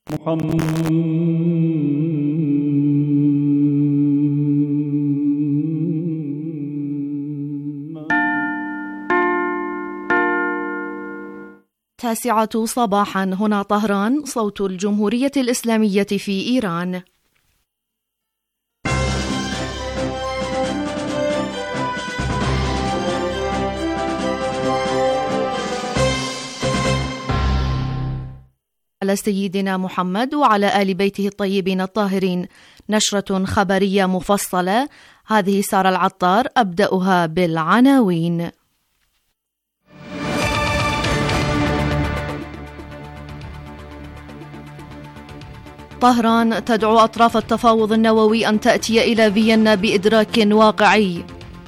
التاسعة صباحا، هنا طهران، صوت الجمهورية الإسلامية في إيران. على سيدنا محمد وعلى آل بيته الطيبين الطاهرين. نشرة خبرية مفصلة، هذه سارة العطار. أبدأها بالعناوين. طهران تدعو أطراف التفاوض النووي أن تأتي إلى فيينا بإدراك واقعي.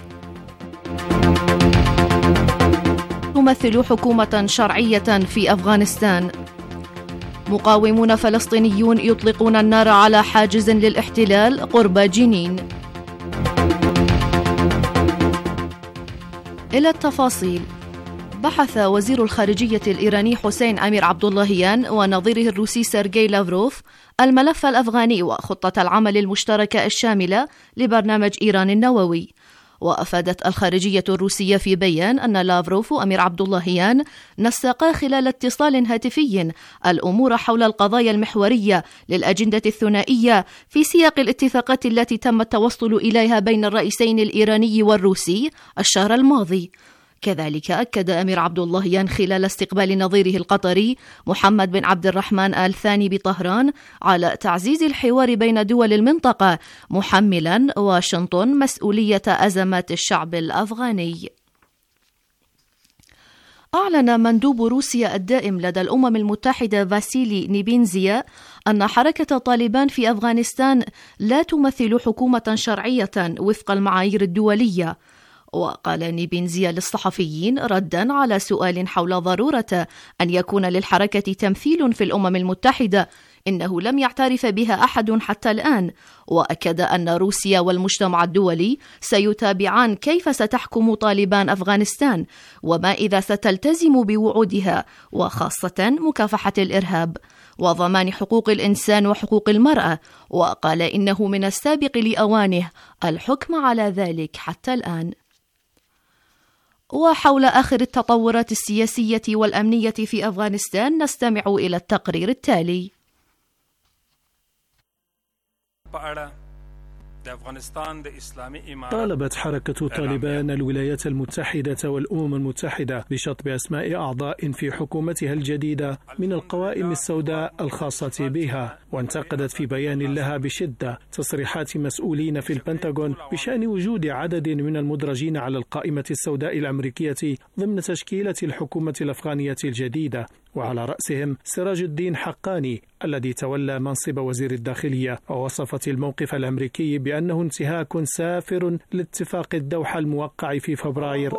تمثل حكومة شرعية في أفغانستان. مقاومون فلسطينيون يطلقون النار على حاجز للاحتلال قرب جنين. إلى التفاصيل. بحث وزير الخارجية الإيراني حسين أمير عبداللهيان ونظيره الروسي سيرجي لافروف الملف الأفغاني وخطة العمل المشتركة الشاملة لبرنامج إيران النووي. وأفادت الخارجية الروسية في بيان أن لافروف وأمير عبداللهيان نسقا خلال اتصال هاتفي الأمور حول القضايا المحورية للأجندة الثنائية في سياق الاتفاقات التي تم التوصل إليها بين الرئيسين الإيراني والروسي الشهر الماضي. كذلك أكد أمير عبداللهيان خلال استقبال نظيره القطري محمد بن عبد الرحمن آل ثاني بطهران على تعزيز الحوار بين دول المنطقة، محملا واشنطن مسؤولية أزمات الشعب الأفغاني. أعلن مندوب روسيا الدائم لدى الأمم المتحدة فاسيلي نيبينزيا أن حركة طالبان في أفغانستان لا تمثل حكومة شرعية وفق المعايير الدولية. وقال نيبينزيا للصحفيين ردا على سؤال حول ضرورة أن يكون للحركة تمثيل في الأمم المتحدة إنه لم يعترف بها أحد حتى الآن، وأكد أن روسيا والمجتمع الدولي سيتابعان كيف ستحكم طالبان أفغانستان وما إذا ستلتزم بوعودها، وخاصة مكافحة الإرهاب وضمان حقوق الإنسان وحقوق المرأة. وقال إنه من السابق لأوانه الحكم على ذلك حتى الآن. وحول آخر التطورات السياسية والأمنية في أفغانستان نستمع إلى التقرير التالي. طالبت حركة طالبان الولايات المتحدة والأمم المتحدة بشطب أسماء أعضاء في حكومتها الجديدة من القوائم السوداء الخاصة بها، وانتقدت في بيان لها بشدة تصريحات مسؤولين في البنتاغون بشأن وجود عدد من المدرجين على القائمة السوداء الأمريكية ضمن تشكيلة الحكومة الأفغانية الجديدة، وعلى رأسهم سراج الدين حقاني الذي تولى منصب وزير الداخلية. ووصفت الموقف الأمريكي بأنه انتهاك سافر لاتفاق الدوحة الموقع في فبراير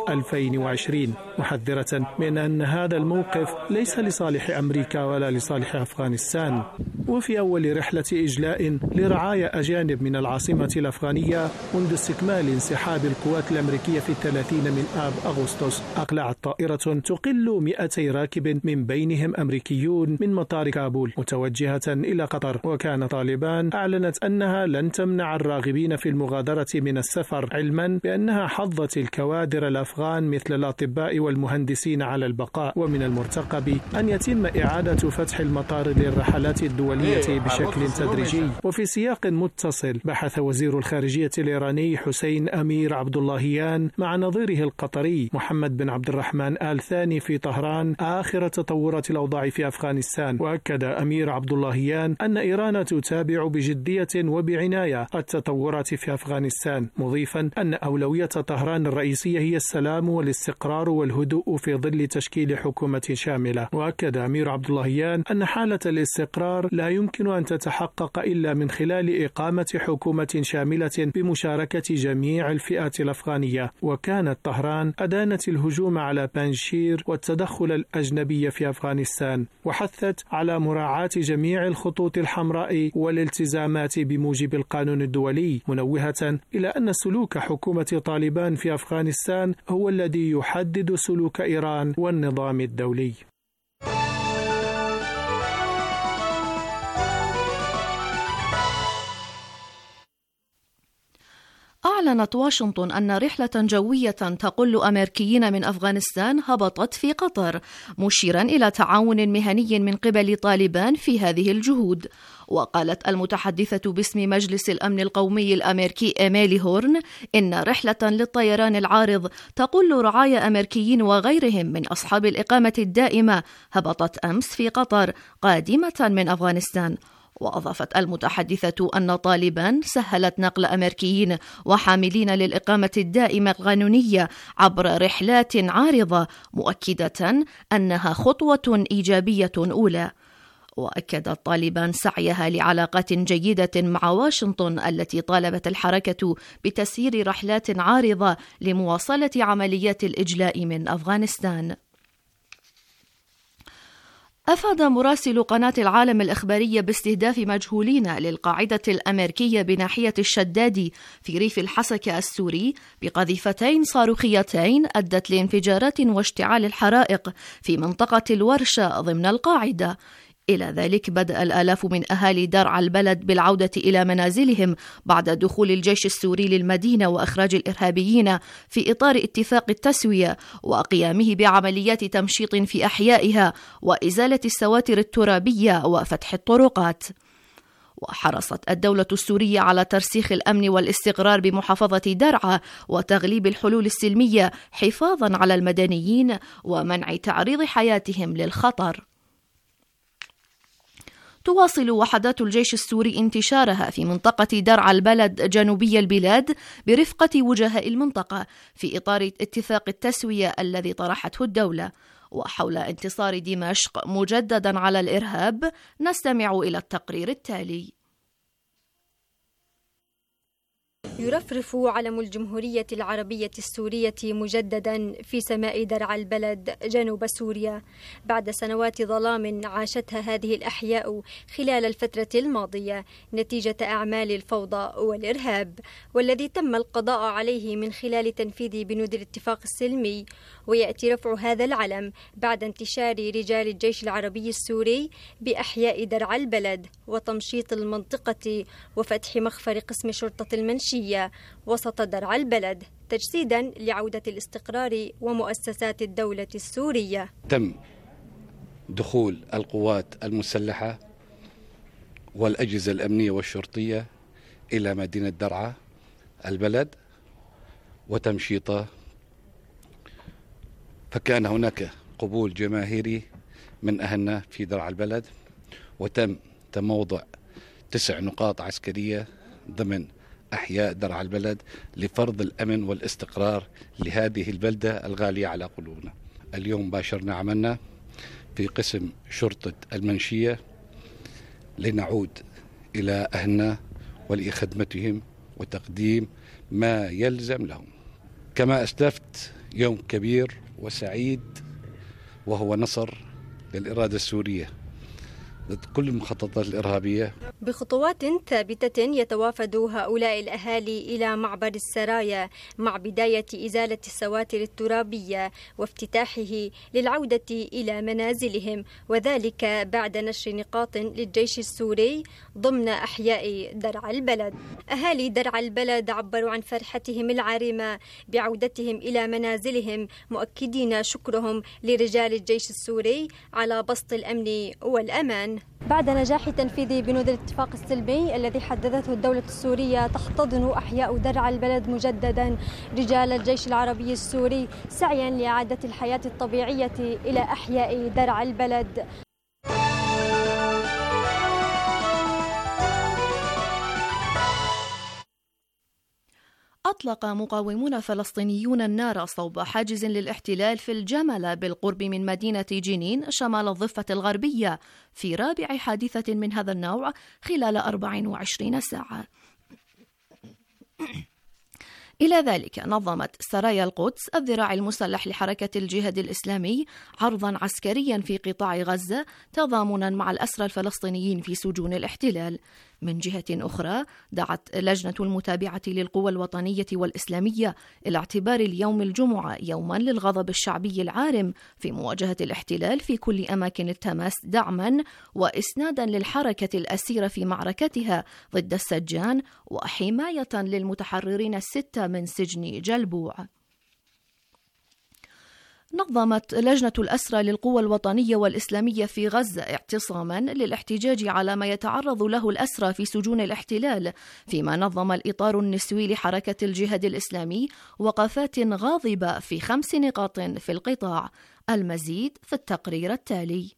2020، محذرة من أن هذا الموقف ليس لصالح أمريكا ولا لصالح أفغانستان. وفي أول رحلة إجلاء لرعايا أجانب من العاصمة الأفغانية منذ استكمال انسحاب القوات الأمريكية في 30 من آب أغسطس، أقلعت طائرة تقل 200 راكب من بينهم أمريكيون من مطار كابول متوجهة إلى قطر. وكان طالبان أعلنت أنها لن تمنع الراغبين في المغادرة من السفر، علما بأنها حظت الكوادر الأفغان مثل الأطباء والمهندسين على البقاء. ومن المرتقب أن يتم إعادة فتح المطار للرحلات الدولية بشكل تدريجي. وفي سياق متصل بحث وزير الخارجية الإيراني حسين أمير عبداللهيان مع نظيره القطري محمد بن عبد الرحمن آل ثاني في طهران آخر تطورات الأوضاع في أفغانستان. وأكد أمير عبداللهيان أن إيران تتابع بجدية وبعناية التطورات في أفغانستان، مضيفا أن أولوية طهران الرئيسية هي السلام والاستقرار والهدوء في ظل تشكيل حكومة شاملة. وأكد أمير عبداللهيان أن حالة الاستقرار لا يمكن أن تتحقق إلا من خلال إقامة حكومة شاملة بمشاركة جميع الفئات الأفغانية. وكانت طهران أدانت الهجوم على بانشير والتدخل الأجنبي في أفغانستان، وحثت على مراعاة جميع الخطوط الحمراء والالتزامات بموجب القانون الدولي، منوهة إلى أن سلوك حكومة طالبان في أفغانستان هو الذي يحدد سلوك إيران والنظام الدولي. أعلنت واشنطن أن رحلة جوية تقل أمريكيين من أفغانستان هبطت في قطر، مشيرا إلى تعاون مهني من قبل طالبان في هذه الجهود. وقالت المتحدثة باسم مجلس الأمن القومي الأمريكي إيميلي هورن إن رحلة للطيران العارض تقل رعايا أمريكيين وغيرهم من أصحاب الإقامة الدائمة هبطت أمس في قطر قادمة من أفغانستان. وأضافت المتحدثة أن طالبان سهلت نقل أمريكيين وحاملين للإقامة الدائمة القانونية عبر رحلات عارضة، مؤكدة أنها خطوة إيجابية أولى. وأكدت طالبان سعيها لعلاقات جيدة مع واشنطن التي طالبت الحركة بتسيير رحلات عارضة لمواصلة عمليات الإجلاء من أفغانستان. أفاد مراسل قناة العالم الإخبارية باستهداف مجهولين للقاعدة الأمريكية بناحية الشدادي في ريف الحسكة السوري بقذيفتين صاروخيتين أدت لانفجارات واشتعال الحرائق في منطقة الورشة ضمن القاعدة. إلى ذلك بدأ الآلاف من أهالي درعا البلد بالعودة إلى منازلهم بعد دخول الجيش السوري للمدينة وإخراج الإرهابيين في إطار اتفاق التسوية وقيامه بعمليات تمشيط في أحيائها وإزالة السواتر الترابية وفتح الطرقات. وحرصت الدولة السورية على ترسيخ الأمن والاستقرار بمحافظة درعا وتغليب الحلول السلمية حفاظا على المدنيين ومنع تعريض حياتهم للخطر. تواصل وحدات الجيش السوري انتشارها في منطقة درعا البلد جنوبي البلاد برفقة وجهاء المنطقة في إطار اتفاق التسوية الذي طرحته الدولة. وحول انتصار دمشق مجددا على الإرهاب نستمع إلى التقرير التالي. يرفرف علم الجمهورية العربية السورية مجددا في سماء درعا البلد جنوب سوريا بعد سنوات ظلام عاشتها هذه الأحياء خلال الفترة الماضية نتيجة أعمال الفوضى والإرهاب، والذي تم القضاء عليه من خلال تنفيذ بنود الاتفاق السلمي. ويأتي رفع هذا العلم بعد انتشار رجال الجيش العربي السوري بأحياء درعا البلد وتمشيط المنطقة وفتح مخفر قسم شرطة المنشية وسط درعا البلد تجسيدا لعودة الاستقرار ومؤسسات الدولة السورية. تم دخول القوات المسلحة والأجهزة الأمنية والشرطية إلى مدينة درعا البلد وتمشيطه، فكان هناك قبول جماهيري من أهلنا في درعا البلد، وتم موضع 9 نقاط عسكرية ضمن أحياء درعا البلد لفرض الأمن والاستقرار لهذه البلدة الغالية على قلوبنا. اليوم باشرنا عملنا في قسم شرطة المنشية لنعود إلى أهلنا ولخدمتهم وتقديم ما يلزم لهم. كما أسلفت، يوم كبير وسعيد وهو نصر للإرادة السورية ضد كل المخططات الإرهابية. بخطوات ثابتة يتوافد هؤلاء الأهالي إلى معبر السرايا مع بداية إزالة السواتر الترابية وافتتاحه للعودة إلى منازلهم، وذلك بعد نشر نقاط للجيش السوري ضمن أحياء درعا البلد. أهالي درعا البلد عبروا عن فرحتهم العارمة بعودتهم إلى منازلهم، مؤكدين شكرهم لرجال الجيش السوري على بسط الأمن والأمان. بعد نجاح تنفيذ بنود الاتفاق السلمي الذي حددته الدولة السورية، تحتضن أحياء درعا البلد مجددا رجال الجيش العربي السوري سعيا لإعادة الحياة الطبيعية إلى أحياء درعا البلد. أطلق مقاومون فلسطينيون النار صوب حاجز للاحتلال في الجملة بالقرب من مدينة جنين شمال الضفة الغربية في رابع حادثة من هذا النوع خلال 24 ساعة. إلى ذلك نظمت سرايا القدس الذراع المسلح لحركة الجهاد الإسلامي عرضا عسكريا في قطاع غزة تضامنا مع الأسرى الفلسطينيين في سجون الاحتلال. من جهة أخرى دعت لجنة المتابعة للقوى الوطنية والإسلامية إلى اعتبار اليوم الجمعة يوما للغضب الشعبي العارم في مواجهة الاحتلال في كل أماكن التماس، دعما وإسنادا للحركة الأسيرة في معركتها ضد السجان وحماية للمتحررين 6 من سجن جلبوع. نظمت لجنة الأسرى للقوى الوطنية والإسلامية في غزة اعتصاما للاحتجاج على ما يتعرض له الأسرى في سجون الاحتلال، فيما نظم الإطار النسوي لحركة الجهاد الإسلامي وقفات غاضبة في 5 نقاط في القطاع. المزيد في التقرير التالي.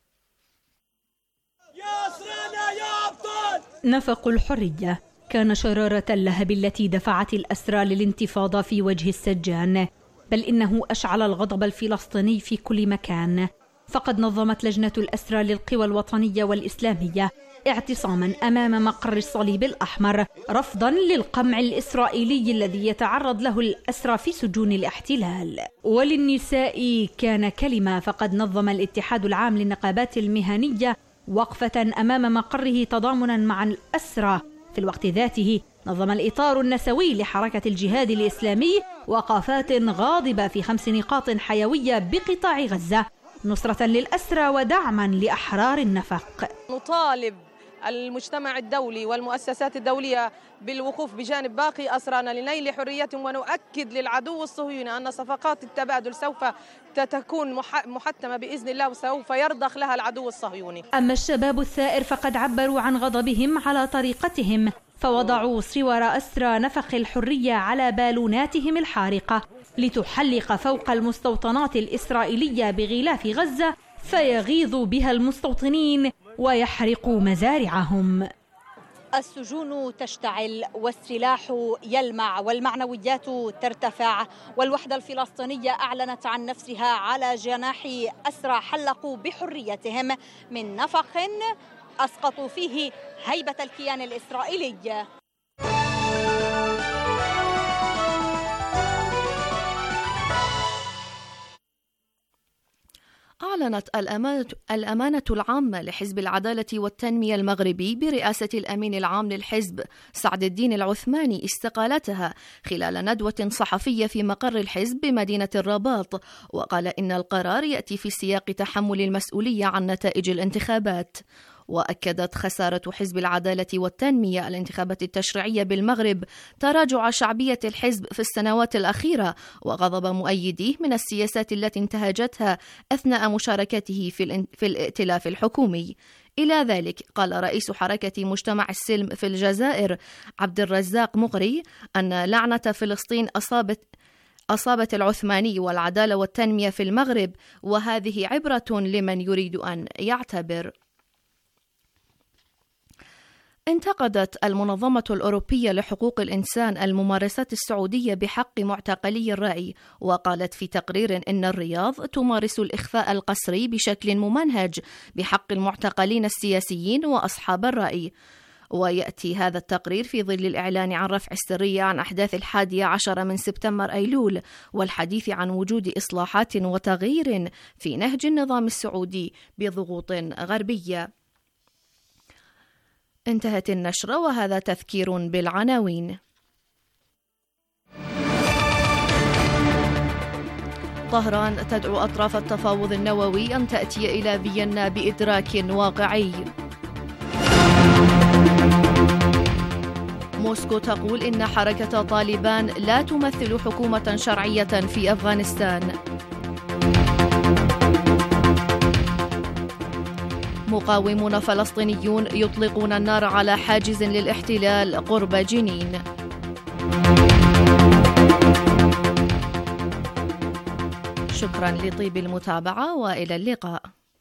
نفق الحرية كان شرارة اللهب التي دفعت الأسرى للانتفاضة في وجه السجان، بل إنه أشعل الغضب الفلسطيني في كل مكان. فقد نظمت لجنة الأسرى للقوى الوطنية والإسلامية اعتصاما أمام مقر الصليب الأحمر رفضا للقمع الإسرائيلي الذي يتعرض له الأسرى في سجون الاحتلال. وللنساء كان كلمة، فقد نظم الاتحاد العام للنقابات المهنية وقفة أمام مقره تضامنا مع الأسرى. في الوقت ذاته نظم الإطار النسوي لحركة الجهاد الإسلامي وقفات غاضبة في 5 نقاط حيوية بقطاع غزة نصرة للأسرى ودعما لأحرار النفق. نطالب المجتمع الدولي والمؤسسات الدولية بالوقوف بجانب باقي أسرانا لنيل حريتهم، ونؤكد للعدو الصهيوني أن صفقات التبادل سوف تكون محتمة بإذن الله وسوف يرضخ لها العدو الصهيوني. أما الشباب الثائر فقد عبروا عن غضبهم على طريقتهم، فوضعوا صور أسرى نفق الحرية على بالوناتهم الحارقة لتحلق فوق المستوطنات الإسرائيلية بغلاف غزة فيغيظ بها المستوطنين ويحرق مزارعهم. السجون تشتعل والسلاح يلمع والمعنويات ترتفع، والوحدة الفلسطينية أعلنت عن نفسها على جناح أسرى حلقوا بحريتهم من نفق أسقطوا فيه هيبة الكيان الإسرائيلي. أعلنت الأمانة العامة لحزب العدالة والتنمية المغربي برئاسة الأمين العام للحزب سعد الدين العثماني استقالتها خلال ندوة صحفية في مقر الحزب بمدينة الرباط، وقال إن القرار يأتي في سياق تحمل المسؤولية عن نتائج الانتخابات. وأكدت خسارة حزب العدالة والتنمية الانتخابات التشريعية بالمغرب تراجع شعبية الحزب في السنوات الأخيرة وغضب مؤيديه من السياسات التي انتهجتها أثناء مشاركته في الائتلاف الحكومي. إلى ذلك قال رئيس حركة مجتمع السلم في الجزائر عبد الرزاق مغري أن لعنة فلسطين أصابت العثماني والعدالة والتنمية في المغرب، وهذه عبرة لمن يريد أن يعتبر. انتقدت المنظمة الأوروبية لحقوق الإنسان الممارسات السعودية بحق معتقلي الرأي، وقالت في تقرير إن الرياض تمارس الإخفاء القسري بشكل ممنهج بحق المعتقلين السياسيين وأصحاب الرأي. ويأتي هذا التقرير في ظل الإعلان عن رفع السرية عن أحداث 11 من سبتمبر أيلول والحديث عن وجود إصلاحات وتغيير في نهج النظام السعودي بضغوط غربية. انتهت النشرة وهذا تذكير بالعناوين. طهران تدعو أطراف التفاوض النووي أن تأتي إلى فيينا بإدراك واقعي. موسكو تقول إن حركة طالبان لا تمثل حكومة شرعية في أفغانستان. مقاومون فلسطينيون يطلقون النار على حاجز للاحتلال قرب جنين. شكرا لطيب المتابعة وإلى اللقاء.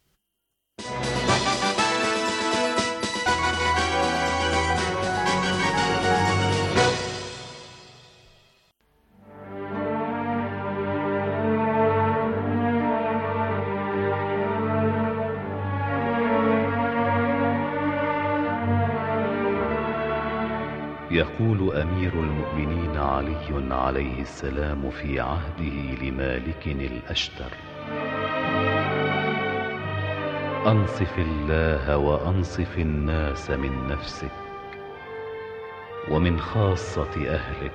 يقول أمير المؤمنين علي عليه السلام في عهده لمالك الأشتر: أنصف الله وأنصف الناس من نفسك، ومن خاصة أهلك،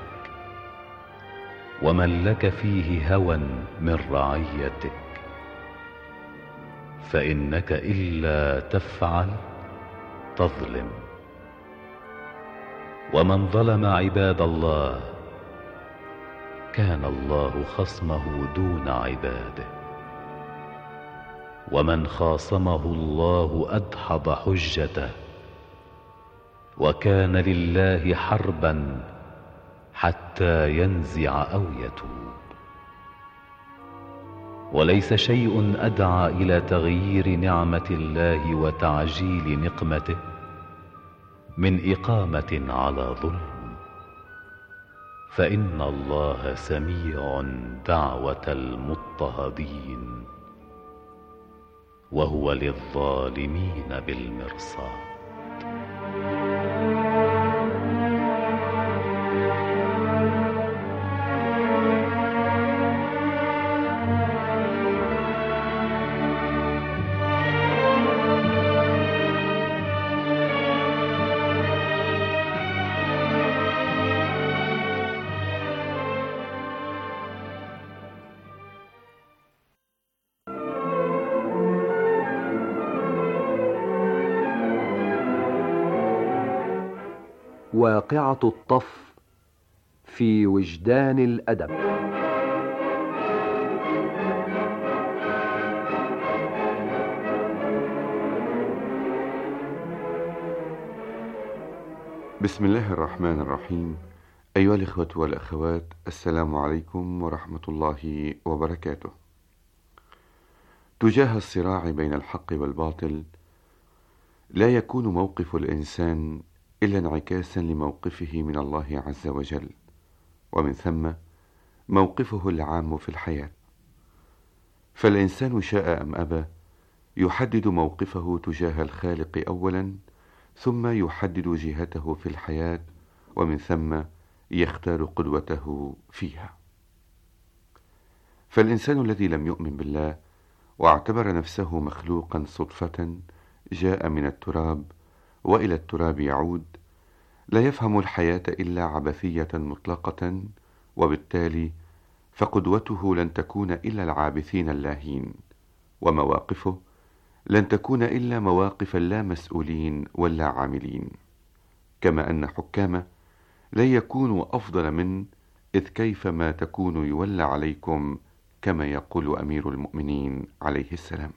ومن لك فيه هوى من رعيتك، فإنك إلا تفعل تظلم. ومن ظلم عباد الله كان الله خصمه دون عباده، ومن خاصمه الله أدحض حجته، وكان لله حربا حتى ينزع أو يتوب. وليس شيء أدعى إلى تغيير نعمة الله وتعجيل نقمته من إقامة على ظلم، فإن الله سميع دعوة المضطهدين، وهو للظالمين بالمرصاد. واقعة الطف في وجدان الأدب. بسم الله الرحمن الرحيم. أيها الإخوة والأخوات، السلام عليكم ورحمة الله وبركاته. تجاه الصراع بين الحق والباطل لا يكون موقف الإنسان إلا انعكاسا لموقفه من الله عز وجل، ومن ثم موقفه العام في الحياة. فالإنسان شاء أم أبى يحدد موقفه تجاه الخالق أولا، ثم يحدد جهته في الحياة، ومن ثم يختار قدوته فيها. فالإنسان الذي لم يؤمن بالله واعتبر نفسه مخلوقا صدفة جاء من التراب وإلى التراب يعود، لا يفهم الحياة إلا عبثية مطلقة، وبالتالي فقدوته لن تكون إلا العابثين اللاهين، ومواقفه لن تكون إلا مواقف اللامسؤولين واللا عاملين. كما أن حكامه لن يكونوا أفضل من، إذ كيفما تكونوا يولى عليكم، كما يقول أمير المؤمنين عليه السلام.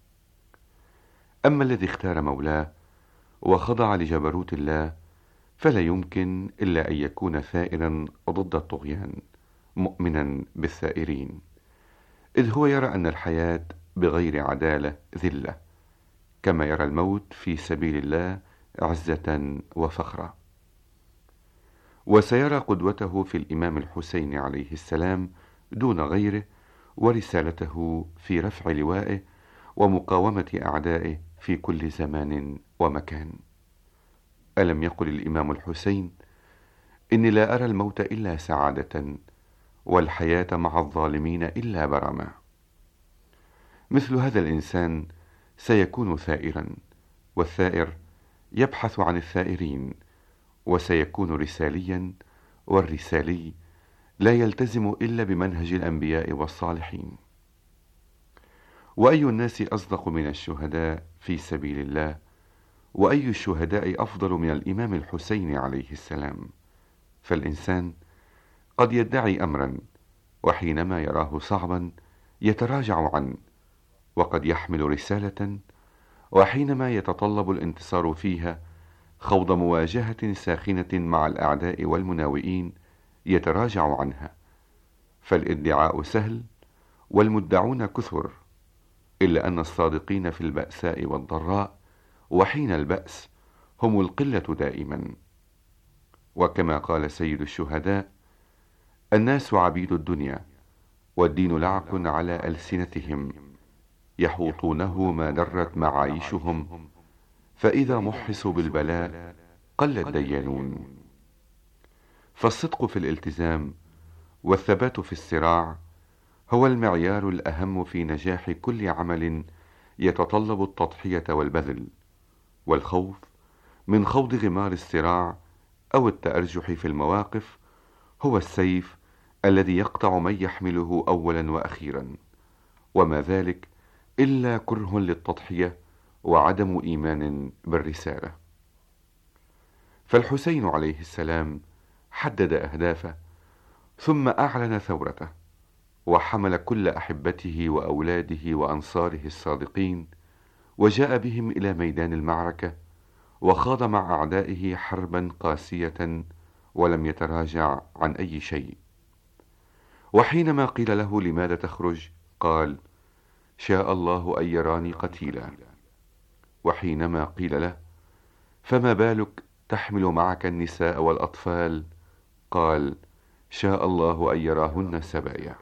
أما الذي اختار مولاه وخضع لجبروت الله فلا يمكن إلا أن يكون ثائرا ضد الطغيان، مؤمنا بالثائرين، إذ هو يرى أن الحياة بغير عدالة ذلة، كما يرى الموت في سبيل الله عزة وفخرة. وسيرى قدوته في الإمام الحسين عليه السلام دون غيره، ورسالته في رفع لوائه ومقاومة أعدائه في كل زمان ومكان. ألم يقل الإمام الحسين: إني لا أرى الموت إلا سعادة، والحياة مع الظالمين إلا برما. مثل هذا الإنسان سيكون ثائرا، والثائر يبحث عن الثائرين، وسيكون رساليا، والرسالي لا يلتزم إلا بمنهج الأنبياء والصالحين. وأي الناس أصدق من الشهداء في سبيل الله؟ وأي الشهداء أفضل من الإمام الحسين عليه السلام؟ فالإنسان قد يدعي أمرا، وحينما يراه صعبا يتراجع عنه، وقد يحمل رسالة، وحينما يتطلب الانتصار فيها خوض مواجهة ساخنة مع الأعداء والمناوئين يتراجع عنها. فالادعاء سهل والمدعون كثر، إلا أن الصادقين في البأساء والضراء وحين البأس هم القلة دائما. وكما قال سيد الشهداء: الناس عبيد الدنيا، والدين لعق على ألسنتهم، يحوطونه ما درت معايشهم، فإذا محصوا بالبلاء قل الديانون. فالصدق في الالتزام والثبات في الصراع هو المعيار الأهم في نجاح كل عمل يتطلب التضحية والبذل، والخوف من خوض غمار الصراع أو التأرجح في المواقف هو السيف الذي يقطع من يحمله أولا وأخيرا، وما ذلك إلا كره للتضحية وعدم إيمان بالرسالة. فالحسين عليه السلام حدد أهدافه، ثم أعلن ثورته، وحمل كل أحبته وأولاده وأنصاره الصادقين، وجاء بهم إلى ميدان المعركة، وخاض مع أعدائه حربا قاسية، ولم يتراجع عن أي شيء. وحينما قيل له لماذا تخرج؟ قال: شاء الله أن يراني قتيلا. وحينما قيل له: فما بالك تحمل معك النساء والأطفال؟ قال: شاء الله أن يراهن سبايا.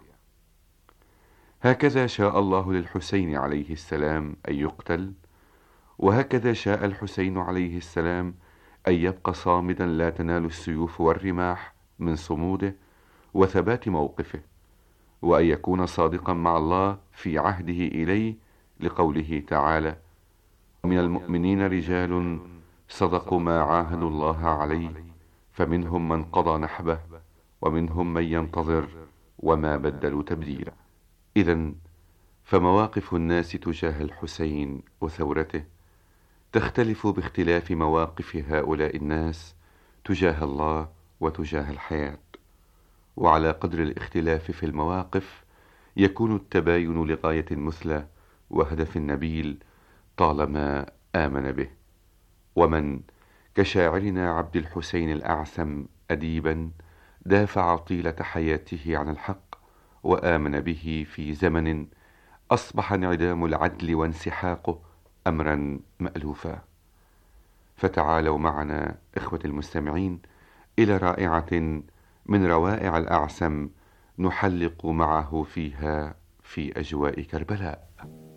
هكذا شاء الله للحسين عليه السلام أن يقتل، وهكذا شاء الحسين عليه السلام أن يبقى صامدا لا تنال السيوف والرماح من صموده وثبات موقفه، وأن يكون صادقا مع الله في عهده إليه، لقوله تعالى: من المؤمنين رجال صدقوا ما عاهدوا الله عليه، فمنهم من قضى نحبه ومنهم من ينتظر وما بدلوا تبديلا. إذن فمواقف الناس تجاه الحسين وثورته تختلف باختلاف مواقف هؤلاء الناس تجاه الله وتجاه الحياة، وعلى قدر الاختلاف في المواقف يكون التباين لغاية مثلى وهدف نبيل طالما آمن به. ومن كشاعرنا عبد الحسين الأعسم أديبا دافع طيلة حياته عن الحق وآمن به في زمن أصبح انعدام العدل وانسحاقه أمرا مألوفا. فتعالوا معنا إخوة المستمعين إلى رائعة من روائع الأعسم نحلق معه فيها في أجواء كربلاء.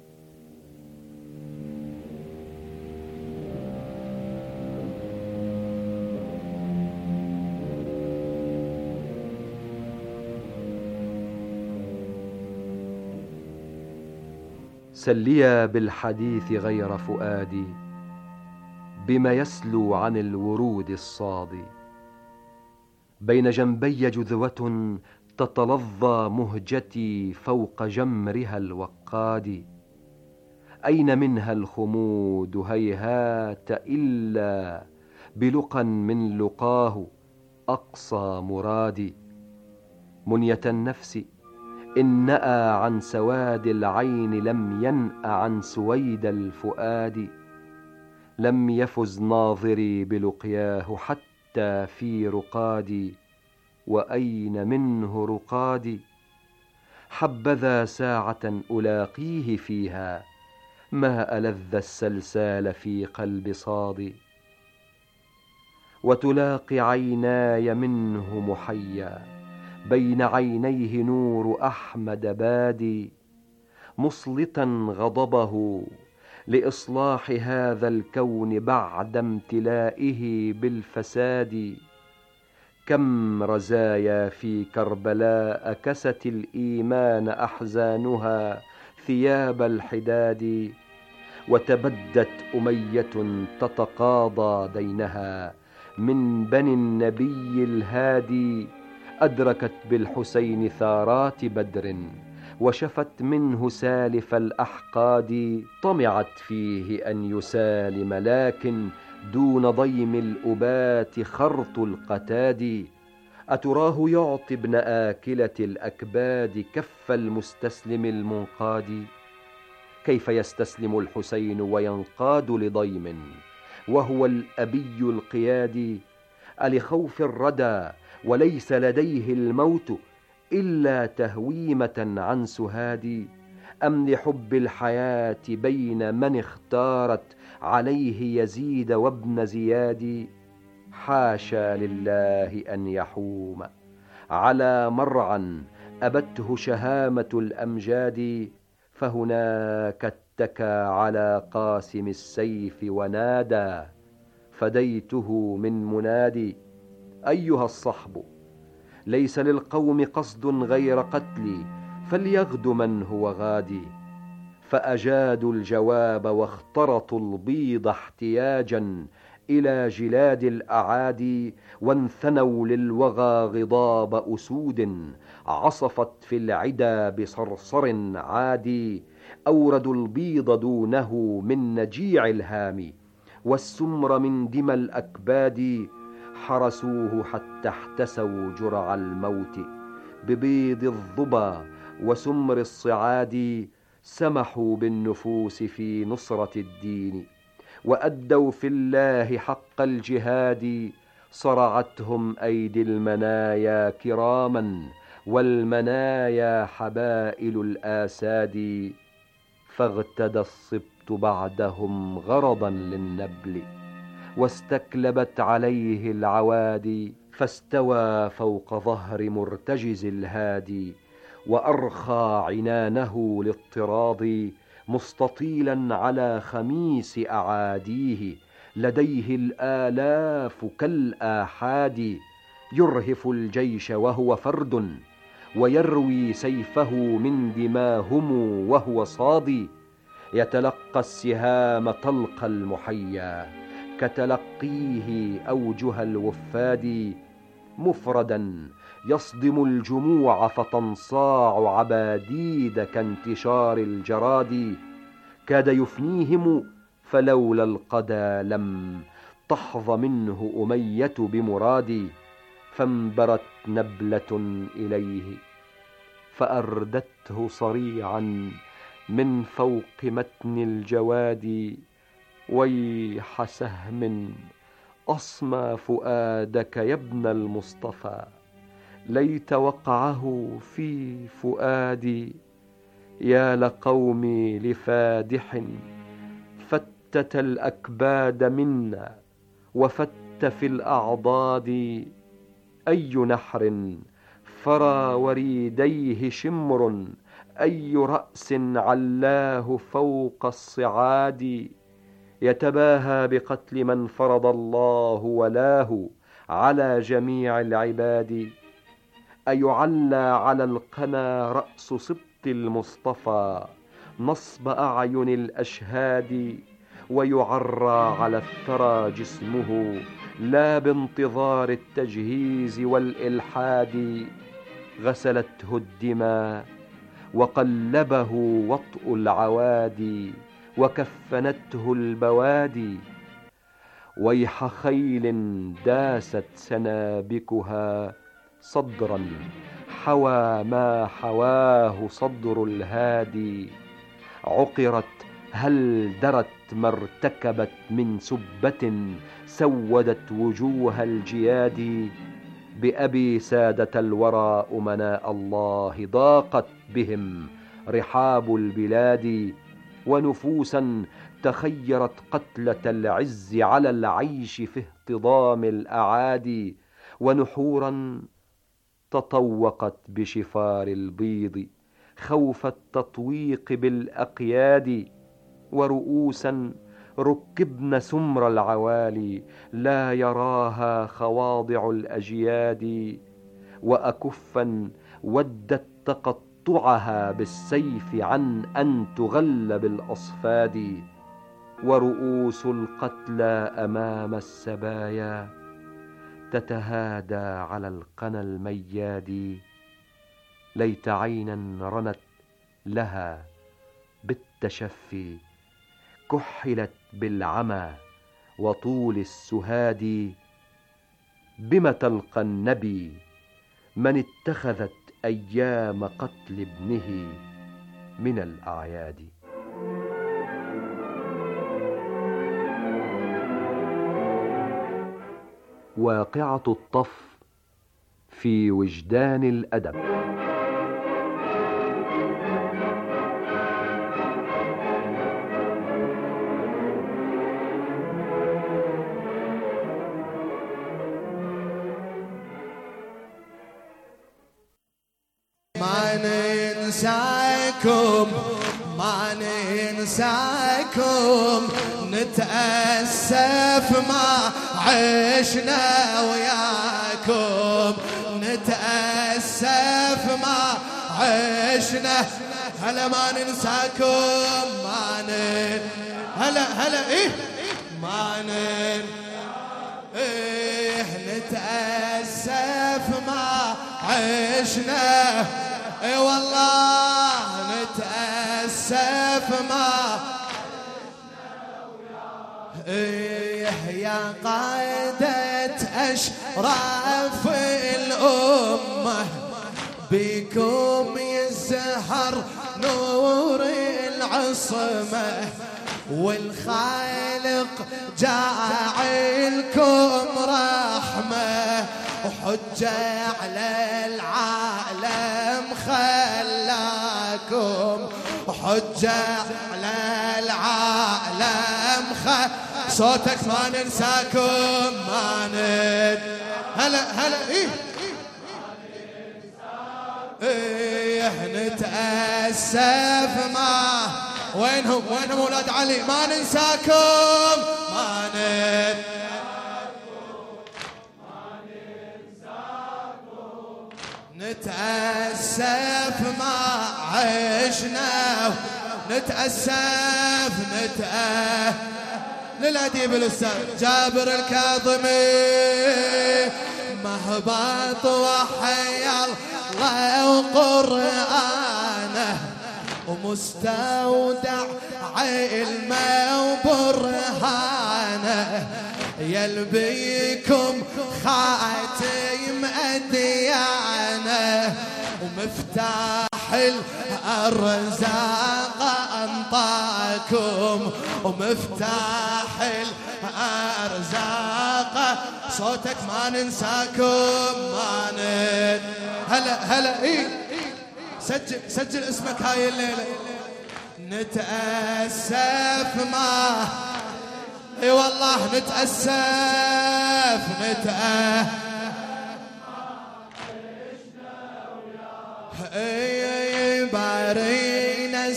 سليا بالحديث غير فؤادي، بما يسلو عن الورود الصادي. بين جنبي جذوة تتلظى مهجتي فوق جمرها الوقاد. أين منها الخمود هيهات إلا بلقا من لقاه أقصى مرادي. منية النفس إن نأى عن سواد العين لم ينأ عن سويد الفؤاد. لم يفز ناظري بلقياه حتى في رقادي، وأين منه رقادي؟ حبذا ساعة ألاقيه فيها، ما ألذ السلسال في قلب صادي. وتلاقي عيناي منه محيا، بين عينيه نور أحمد بادي. مسلطا غضبه لإصلاح هذا الكون بعد امتلائه بالفساد. كم رزايا في كربلاء كست الإيمان أحزانها ثياب الحداد. وتبدت أمية تتقاضى دينها من بني النبي الهادي. أدركت بالحسين ثارات بدر، وشفت منه سالف الأحقاد. طمعت فيه أن يسالم، لكن دون ضيم الأبات خرط القتاد. أتراه يعطي ابن آكلة الأكباد كف المستسلم المنقاد؟ كيف يستسلم الحسين وينقاد لضيم وهو الأبي القياد؟ ألخوف الردى وليس لديه الموت إلا تهويمة عن سهاد؟ أم لحب الحياة بين من اختارت عليه يزيد وابن زياد؟ حاشا لله أن يحوم على مرعى أبته شهامة الأمجاد. فهناك اتكى على قاسم السيف ونادى، فديته من منادي. أيها الصحب، ليس للقوم قصد غير قتلي، فليغد من هو غادي. فأجادوا الجواب واخترطوا البيض احتياجا إلى جلاد الأعادي، وانثنوا للوغى غضاب أسود، عصفت في العدا بصرصر عادي، أوردوا البيض دونه من نجيع الهام، والسمر من دمى الأكباد، حرسوه حتى احتسوا جرع الموت، ببيض الظبا وسمر الصعاد، سمحوا بالنفوس في نصرة الدين، وأدوا في الله حق الجهاد، صرعتهم أيدي المنايا كراما، والمنايا حبائل الآساد، فاغتدى الصبت بعدهم غرضا للنبل، واستكلبت عليه العوادي، فاستوى فوق ظهر مرتجز الهادي، وأرخى عنانه لاضطراد، مستطيلا على خميس أعاديه، لديه الآلاف كالآحاد، يرهف الجيش وهو فرد، ويروي سيفه من دماهم وهو صادي، يتلقى السهام طلق المحيا، كتلقيه أوجه الوفاد، مفردا يصدم الجموع فتنصاع عباديد كانتشار الجراد، كاد يفنيهم فلولا القدى لم تحظ منه أمية بمراد، فانبرت نبلة إليه فأردته صريعا من فوق متن الجواد، ويح سهم أصمى فؤادك يا ابن المصطفى، ليت وقعه في فؤادي، يا لقومي لفادح فتت الأكباد منا، وفت في الأعضاد، أي نحر فرى وريديه شمر، أي رأس علاه فوق الصعاد، يتباهى بقتل من فرض الله ولاه على جميع العباد، أيعلى على القنا رأس سبط المصطفى نصب أعين الأشهاد، ويعرى على الثرى جسمه لا بانتظار التجهيز والإلحاد، غسلته الدماء وقلبه وطء العوادي، وكفنته البوادي، ويح خيل داست سنابكها صدرا حوى ما حواه صدر الهادي، عقرت هل درت ما ارتكبت من سبة، سودت وجوه الجياد، بأبي سادة الورى أمناء الله، ضاقت بهم رحاب البلاد، ونفوسا تخيرت قتلة العز على العيش في اهتضام الأعادي، ونحورا تطوقت بشفار البيض خوف التطويق بالأقياد، ورؤوسا ركبن سمر العوالي لا يراها خواضع الأجياد، وأكفا ودت تقطعها بالسيف عن أن تغل بالأصفاد، ورؤوس القتلى أمام السبايا تتهادى على القنا المياد، ليت عينا رنت لها بالتشفي كحلت بالعمى وطول السهاد، بم تلقى النبي من اتخذت أيام قتل ابنه من الأعياد. واقعة الطف في وجدان الأدب. ما ننساكم ما ننساكم، نتأسف ما عشنا وياكم، نتأسف ما عشنا، هلا ما ننساكم، هلا إيه ما نتأسف ما عشنا، والله نتأسف ما يا قادة أشراف الأمة، بكم يزهر نور العصمة، والخالق جاعلكم رحمة، وحجة على العالم خلاكم، وحجة على العالم صوتك ما ننساكم، ما هلا إيه نتأسف ما وينهم ولاد علي، ما ننساكم، ما نتأسف ما عشنا، نتأسف للأديب الأستاذ جابر الكاظمي، مهبط وحي الله وقرآنه، ومستودع علمه وبرهانه، يلبيكم خاتم أديانه، ومفتاح الأرزاق أنطاكم، ومفتاح الأرزاق صوتك ما ننساكم، ما هلا إيه سجل اسمك هاي الليلة. نتأسف ما اي والله نتأسف اي بارينا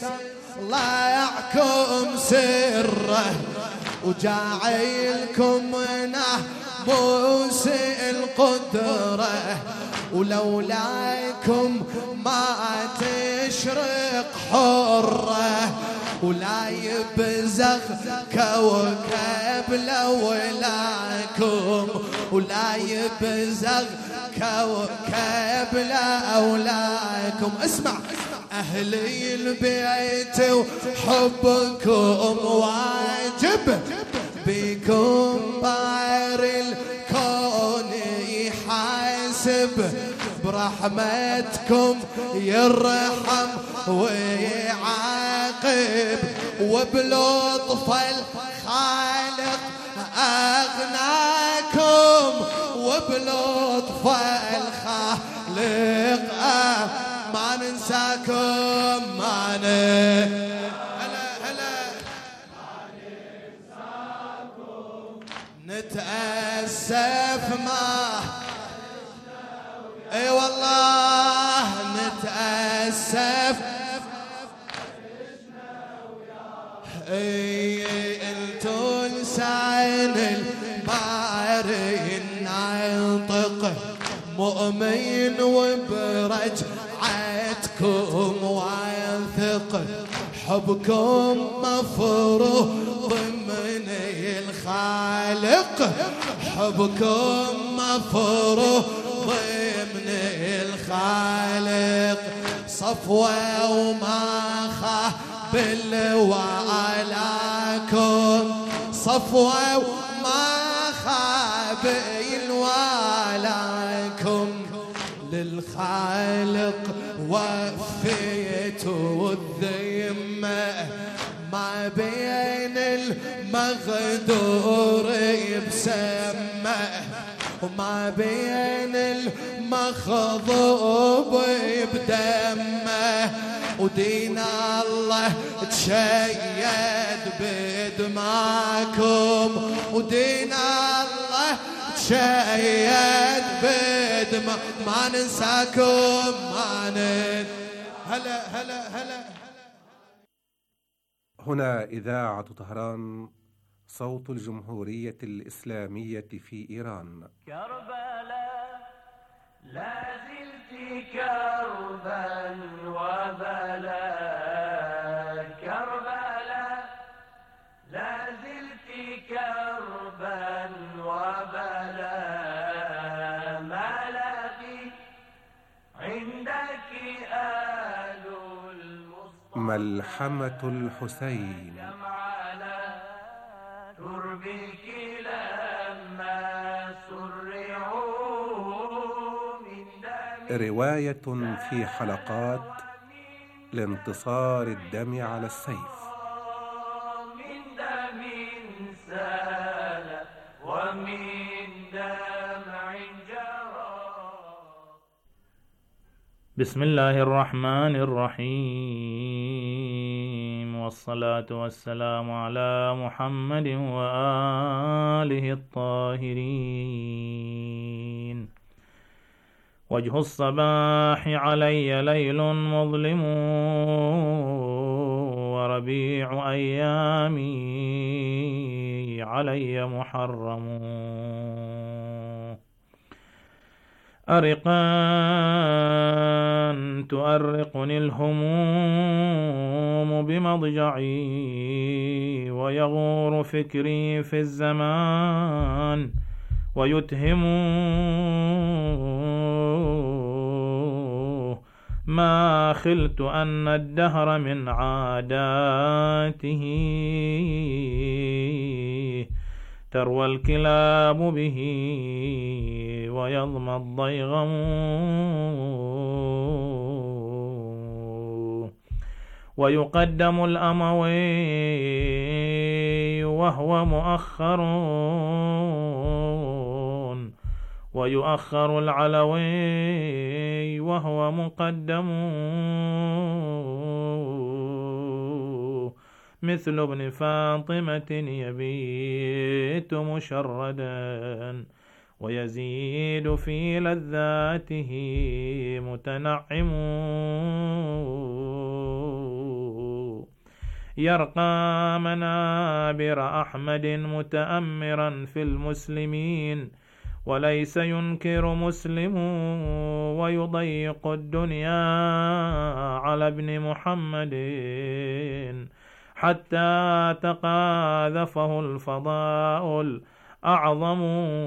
طلعكم سره، وجاعلكم ناموس القدرة، ولولاكم ما تشرق حرة، ولا يبزغ كوكب لولاكم، ولا يبزغ كوكب لولاكم. اسمع أهلي البيت وحبكم واجب، بكم بار الكون يحاسب، برحمتكم يرحم ويعاقب، وبلطف الخالق أغناكم، وبلطف الخالق ما ننساكم، ما نتأسف ما اي والله نتأسف انتو لسان الباري ننطق مؤمن، وبرجعتكم واثق، حبكم مفروض من الخالق، حبكم مفروض من الخالق، صفوة وما خاب الوالاكم، صفوة وما خاب الوالاكم، للخالق وفيتوا الذمة، ما بين المغدور بسمه، وما بين المخضوب بدمه، ودين الله تشيد بدماكم، ودين الله تشيد بدماكم، ما ننساكم، ما هلا هنا إذاعة طهران، صوت الجمهورية الإسلامية في إيران. كربلاء لا زلت كربا وبلاء، كربلاء لا زلت كربا وبلاء. ملحمة الحسين. رواية في حلقات لانتصار الدم على السيف. بسم الله الرحمن الرحيم، والصلاة والسلام على محمد وآله الطاهرين. وجه الصباح علي ليل مظلم، وربيع أيامي علي محرم. أرقا تؤرقني الهموم بمضجعي، ويغور فكري في الزمان ويتهم ما خلت أن الدهر من عاداته تروى الكلاب به ويضمى الضيغم، ويقدم الأموي وهو مؤخر، ويؤخر العلوي وهو مقدم، مثل ابن فاطمة يبيت مشردا، ويزيد في لذاته متنعم. يرقى منابر أحمد متأمرا في المسلمين، وليس ينكر مسلم، ويضيق الدنيا على ابن محمد، حتى تقاذفه الفضاء الأعظم،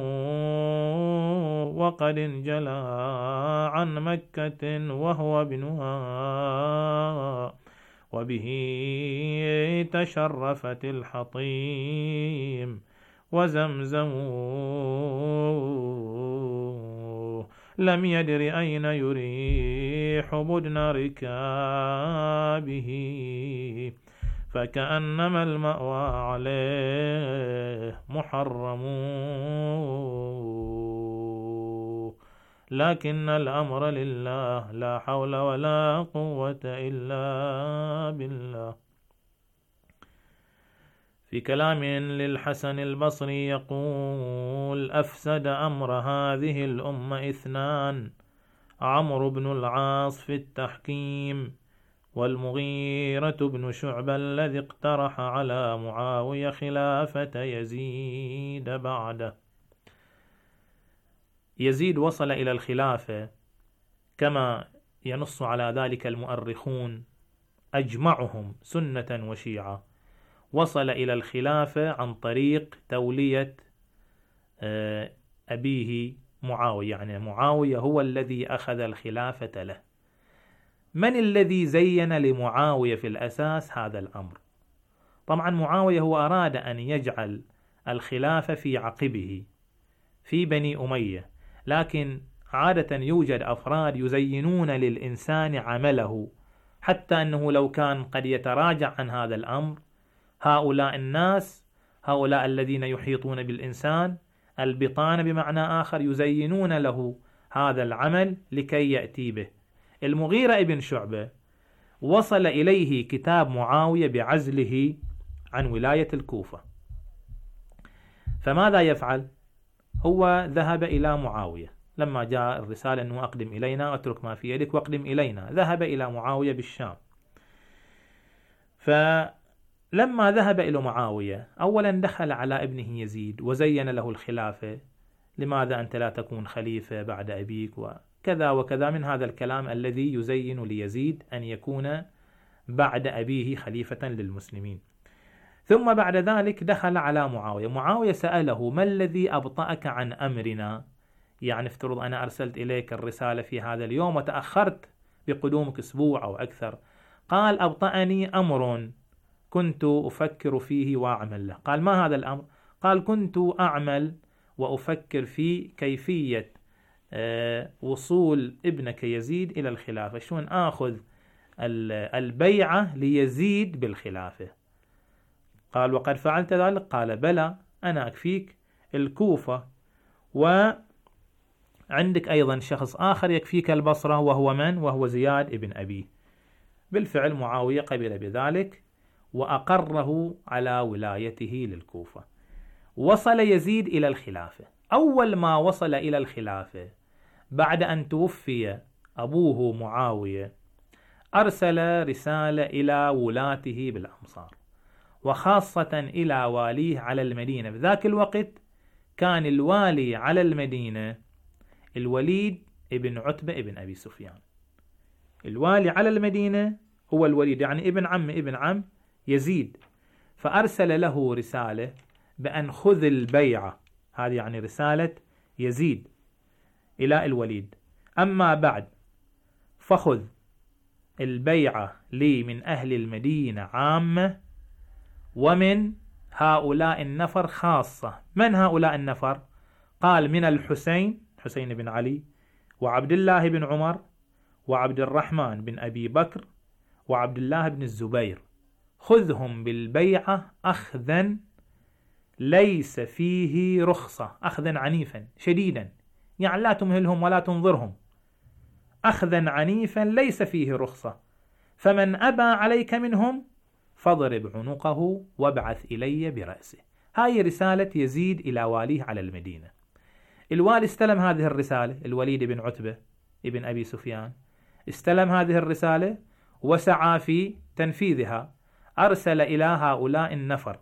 وقد انجلى عن مكة وهو ابنها، وبه تشرفت الحطيم وزمزم. لم يدر أين يريح بدن ركابه، فكأنما المأوى عليه محرم. لكن الأمر لله، لا حول ولا قوة إلا بالله. في كلام للحسن البصري يقول: أفسد أمر هذه الأمة اثنان: عمرو بن العاص في التحكيم، والمغيرة بن شعبة الذي اقترح على معاوية خلافة يزيد بعده. يزيد وصل إلى الخلافة كما ينص على ذلك المؤرخون أجمعهم سنة وشيعة، وصل إلى الخلافة عن طريق تولية أبيه معاوية، يعني معاوية هو الذي أخذ الخلافة له. من الذي زين لمعاوية في الأساس هذا الأمر؟ طبعا معاوية هو أراد أن يجعل الخلافة في عقبه في بني أمية، لكن عادة يوجد أفراد يزينون للإنسان عمله، حتى أنه لو كان قد يتراجع عن هذا الأمر، هؤلاء الناس، هؤلاء الذين يحيطون بالإنسان، البطانة بمعنى آخر، يزينون له هذا العمل لكي يأتي به. المغيرة ابن شعبة وصل إليه كتاب معاوية بعزله عن ولاية الكوفة، فماذا يفعل؟ هو ذهب إلى معاوية لما جاء الرسالة أنه أقدم إلينا، أترك ما في يدك واقدم إلينا. ذهب إلى معاوية بالشام، فلما ذهب إلى معاوية أولا دخل على ابنه يزيد وزين له الخلافة: لماذا أنت لا تكون خليفة بعد أبيك، وكذا وكذا من هذا الكلام الذي يزين ليزيد أن يكون بعد أبيه خليفة للمسلمين. ثم بعد ذلك دخل على معاوية. معاوية سأله: ما الذي أبطأك عن أمرنا؟ يعني افترض أنا أرسلت إليك الرسالة في هذا اليوم وتأخرت بقدومك أسبوع أو أكثر، قال أبطأني أمر كنت أفكر فيه وأعمل له. قال ما هذا الأمر؟ قال كنت أعمل وأفكر في كيفية وصول ابنك يزيد إلى الخلافة، شلون آخذ البيعة ليزيد بالخلافة. قال وقد فعلت ذلك؟ قال بلى، أنا أكفيك الكوفة، وعندك أيضا شخص آخر يكفيك البصرة، وهو من؟ وهو زياد ابن أبي. بالفعل معاوية قبل بذلك وأقره على ولايته للكوفة. وصل يزيد إلى الخلافة. أول ما وصل إلى الخلافة بعد أن توفي أبوه معاوية أرسل رسالة إلى ولاته بالأمصار، وخاصة إلى واليه على المدينة. في ذاك الوقت كان الوالي على المدينة الوليد ابن عتبة ابن أبي سفيان. الوالي على المدينة هو الوليد، يعني ابن عم يزيد. فأرسل له رسالة بأن خذ البيعة، هذه يعني رسالة يزيد إلى الوليد، أما بعد فخذ البيعة لي من أهل المدينة عامة ومن هؤلاء النفر خاصة. من هؤلاء النفر؟ قال من الحسين، حسين بن علي، وعبد الله بن عمر، وعبد الرحمن بن أبي بكر، وعبد الله بن الزبير. خذهم بالبيعة أخذا ليس فيه رخصة، أخذا عنيفا شديدا، يعني لا تمهلهم ولا تنظرهم، أخذا عنيفا ليس فيه رخصة، فمن أبى عليك منهم فاضرب عنقه وابعث إلي برأسه. هاي رسالة يزيد إلى واليه على المدينة. الوالي استلم هذه الرسالة، الوليد بن عتبة ابن أبي سفيان استلم هذه الرسالة وسعى في تنفيذها. أرسل إلى هؤلاء النفر،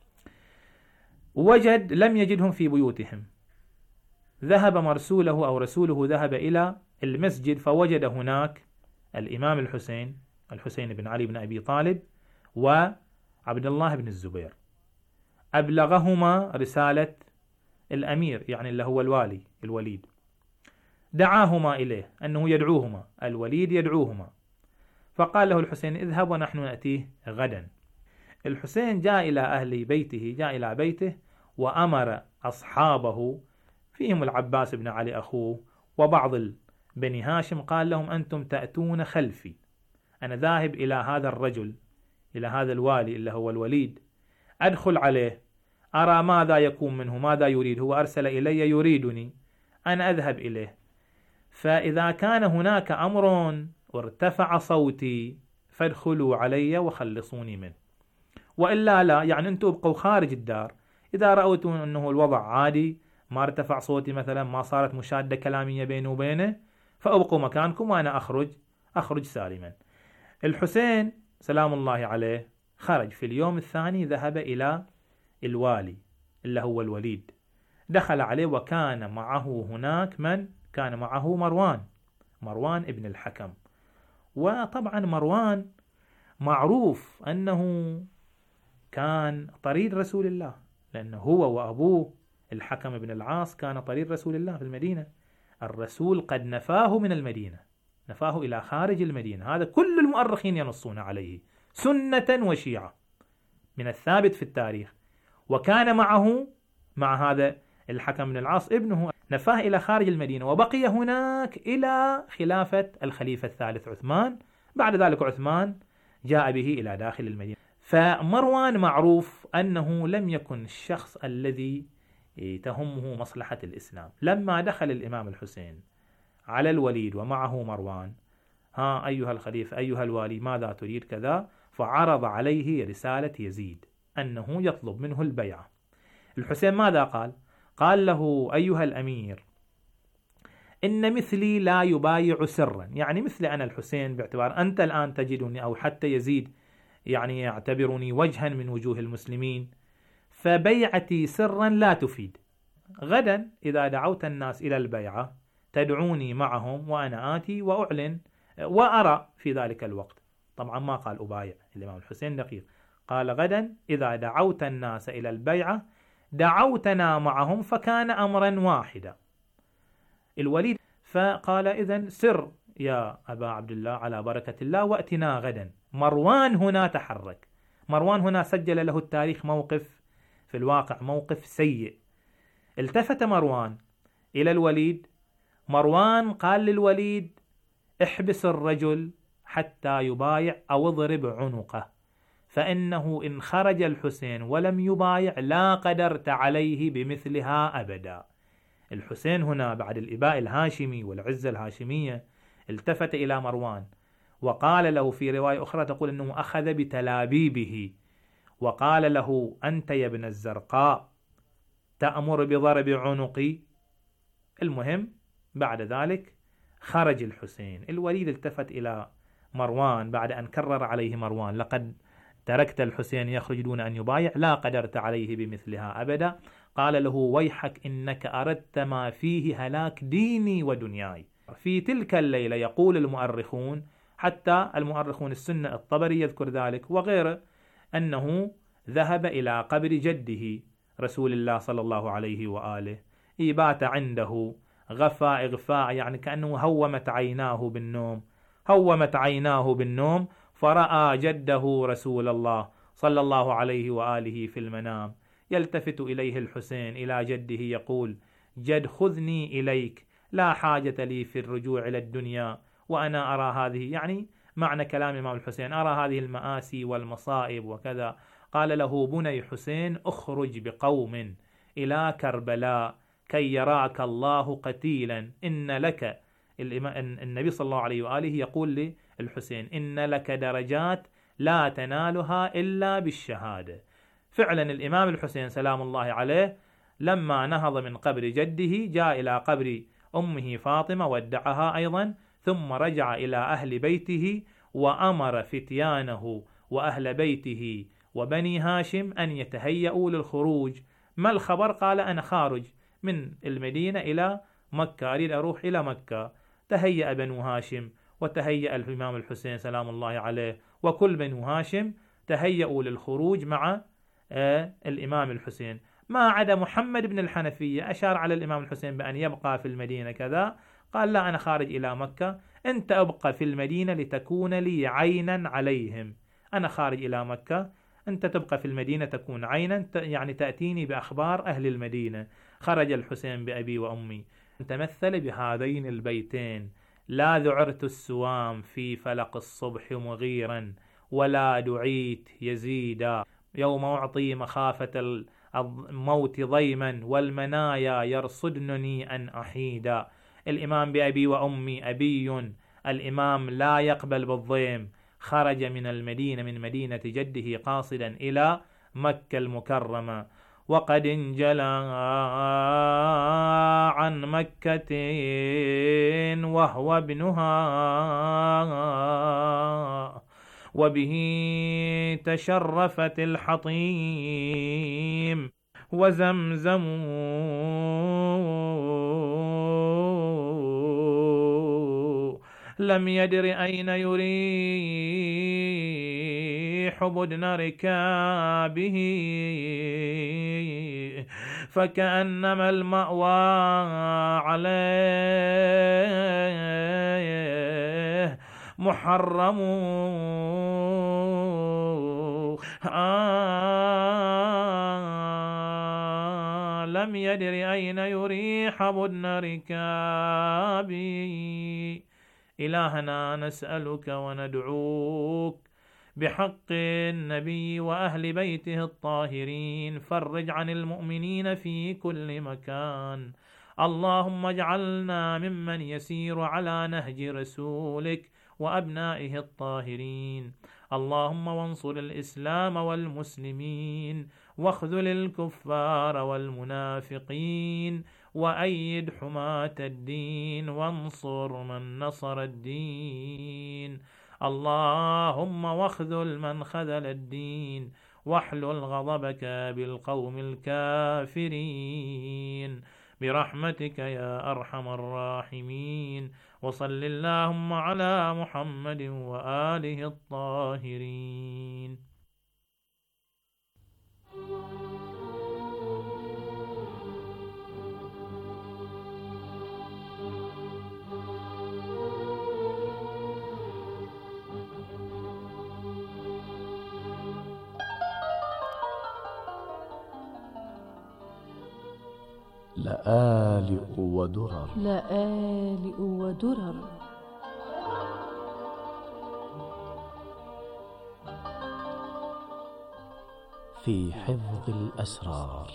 وجد لم يجدهم في بيوتهم. ذهب مرسوله أو رسوله ذهب إلى المسجد فوجد هناك الإمام الحسين بن علي بن أبي طالب وعبد الله بن الزبير. أبلغهما رسالة الأمير، يعني اللي هو الوالي الوليد، دعاهما إليه أنه يدعوهما، الوليد يدعوهما. فقال له الحسين اذهب ونحن نأتيه غدا. الحسين جاء إلى أهل بيته، جاء إلى بيته وأمر أصحابه فيهم العباس بن علي أخوه وبعض بني هاشم، قال لهم أنتم تأتون خلفي، أنا ذاهب إلى هذا الرجل، إلى هذا الوالي اللي هو الوليد، أدخل عليه أرى ماذا يكون منه، ماذا يريد، هو أرسل إلي يريدني، أنا أذهب إليه، فإذا كان هناك أمر وارتفع صوتي فادخلوا علي وخلصوني منه، وإلا لا، يعني أنتم ابقوا خارج الدار. إذا رأيتم أنه الوضع عادي، ما ارتفع صوتي مثلا، ما صارت مشادة كلامية بينه وبينه، فأبقوا مكانكم وأنا أخرج سالما. الحسين سلام الله عليه خرج. في اليوم الثاني ذهب إلى الوالي اللي هو الوليد، دخل عليه وكان معه هناك من؟ كان معه مروان ابن الحكم. وطبعا مروان معروف أنه كان طريد رسول الله، لأنه هو وأبوه الحكم بن العاص كان طريد رسول الله في المدينة. الرسول قد نفاه من المدينة، نفاه إلى خارج المدينة، هذا كل المؤرخين ينصون عليه سنة وشيعة من الثابت في التاريخ. وكان مع هذا الحكم بن العاص ابنه، نفاه إلى خارج المدينة وبقي هناك إلى خلافة الخليفة الثالث عثمان. بعد ذلك عثمان جاء به إلى داخل المدينة. فمروان معروف أنه لم يكن الشخص الذي تهمه مصلحة الإسلام. لما دخل الإمام الحسين على الوليد ومعه مروان، ها أيها الخليفة أيها الوالي ماذا تريد كذا، فعرض عليه رسالة يزيد أنه يطلب منه البيعة. الحسين ماذا قال؟ قال له أيها الأمير إن مثلي لا يبايع سرا، يعني مثل أنا الحسين، باعتبار أنت الآن تجدني أو حتى يزيد يعني يعتبرني وجها من وجوه المسلمين، فبيعتي سرا لا تفيد. غدا إذا دعوت الناس إلى البيعة تدعوني معهم وأنا آتي وأعلن وأرى في ذلك الوقت. طبعا ما قال أبايع، الإمام الحسين دقيق، قال غدا إذا دعوت الناس إلى البيعة دعوتنا معهم فكان أمرا واحدا. الوليد فقال إذن سر يا أبا عبد الله على بركة الله وأتنا غدا، مروان هنا تحرك. مروان هنا سجل له التاريخ موقف في الواقع موقف سيء. التفت مروان إلى الوليد. مروان قال للوليد احبس الرجل حتى يبايع أو اضرب عنقه، فإنه إن خرج الحسين ولم يبايع لا قدرت عليه بمثلها أبدا. الحسين هنا بعد الإباء الهاشمي والعزة الهاشمية التفت إلى مروان وقال له في رواية أخرى تقول أنه أخذ بتلابيبه وقال له أنت يا ابن الزرقاء تأمر بضرب عنقي. المهم بعد ذلك خرج الحسين. الوليد التفت إلى مروان بعد أن كرر عليه مروان لقد تركت الحسين يخرج دون أن يبايع لا قدرت عليه بمثلها أبدا. قال له ويحك إنك أردت ما فيه هلاك ديني ودنياي. في تلك الليلة يقول المؤرخون حتى المؤرخون السنة الطبري يذكر ذلك وغيره أنه ذهب إلى قبر جده رسول الله صلى الله عليه وآله يبات عنده غفاء إغفاء يعني كأنه هومت عيناه بالنوم فرأى جده رسول الله صلى الله عليه وآله في المنام. يلتفت إليه الحسين إلى جده يقول جد خذني إليك لا حاجة لي في الرجوع إلى الدنيا وأنا أرى هذه يعني معنى كلام الإمام الحسين أرى هذه المآسي والمصائب وكذا. قال له بني حسين اخرج بقوم إلى كربلاء كي يراك الله قتيلا إن لك. النبي صلى الله عليه وآله يقول للحسين إن لك درجات لا تنالها إلا بالشهادة. فعلا الإمام الحسين سلام الله عليه لما نهض من قبر جده جاء إلى قبر أمه فاطمة ودعها أيضا ثم رجع إلى أهل بيته وأمر فتيانه وأهل بيته وبني هاشم أن يتهيئوا للخروج. ما الخبر؟ قال أنا خارج من المدينة إلى مكة أريد أروح إلى مكة. تهيأ بنو هاشم وتهيأ الإمام الحسين سلام الله عليه وكل بنو هاشم تهيأوا للخروج مع الإمام الحسين ما عدا محمد بن الحنفية أشار على الإمام الحسين بأن يبقى في المدينة كذا. قال لا أنا خارج إلى مكة أنت أبقى في المدينة لتكون لي عينا عليهم. أنا خارج إلى مكة أنت تبقى في المدينة تكون عينا يعني تأتيني بأخبار أهل المدينة. خرج الحسين بأبي وأمي تمثل بهذين البيتين لا ذعرت السوام في فلق الصبح مغيرا ولا دعيت يزيدا يوم أعطي مخافة الموت ضيما والمنايا يرصدنني أن أحيدا. الإمام بأبي وأمي أبي الإمام لا يقبل بالضيم. خرج من المدينة من مدينة جده قاصدا إلى مكة المكرمة وقد انجلى عن مكة وهو ابنها وبه تشرفت الحطيم وزمزم لم يدر أين يريح بدن ركابه فكأنما المأوى عليه محرم لم يدر أين يريح بدن ركابه. إلهنا نسألك وندعوك بحق النبي وأهل بيته الطاهرين فرج عن المؤمنين في كل مكان. اللهم اجعلنا ممن يسير على نهج رسولك وأبنائه الطاهرين. اللهم وانصر الإسلام والمسلمين واخذل الكفار والمنافقين وأيد حماة الدين وانصر من نصر الدين. اللهم واخذل من خذل الدين واحلل غضبك بالقوم الكافرين برحمتك يا أرحم الراحمين. وصل اللهم على محمد وآله الطاهرين. لآلئ ودرر لآلئ ودرر. في حفظ الأسرار.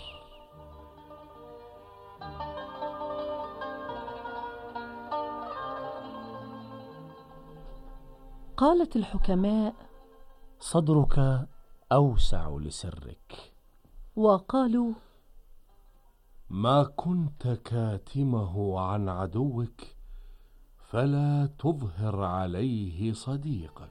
قالت الحكماء: صدرك أوسع لسرك. وقالوا: ما كنت كاتمه عن عدوك فلا تظهر عليه صديقك.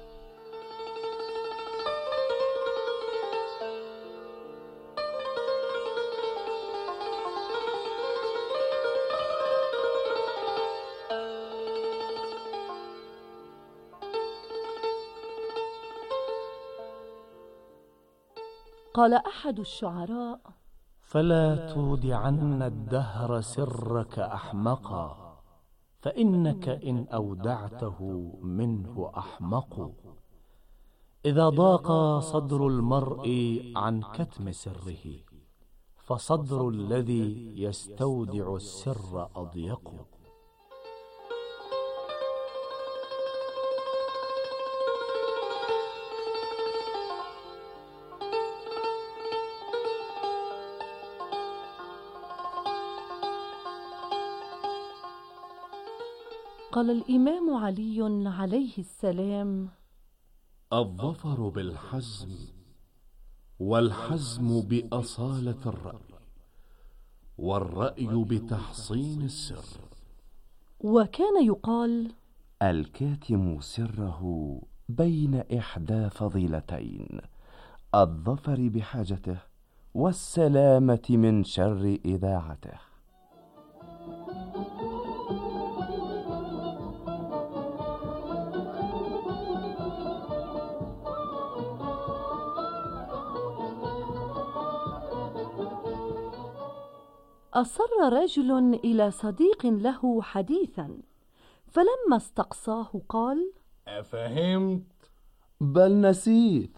قال أحد الشعراء: فلا تودعن الدهر سرك أحمقا، فإنك إن أودعته منه أحمق. إذا ضاق صدر المرء عن كتم سره، فصدر الذي يستودع السر أضيق. قال الإمام علي عليه السلام: الظفر بالحزم، والحزم بأصالة الرأي، والرأي بتحصين السر. وكان يقال: الكاتم سره بين إحدى فضيلتين، الظفر بحاجته والسلامة من شر إذاعته. أصر رجل إلى صديق له حديثا، فلما استقصاه قال: أفهمت؟ بل نسيت.